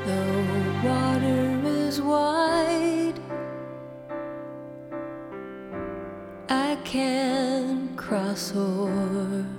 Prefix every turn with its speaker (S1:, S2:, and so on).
S1: The water is wide, I can cross o'er.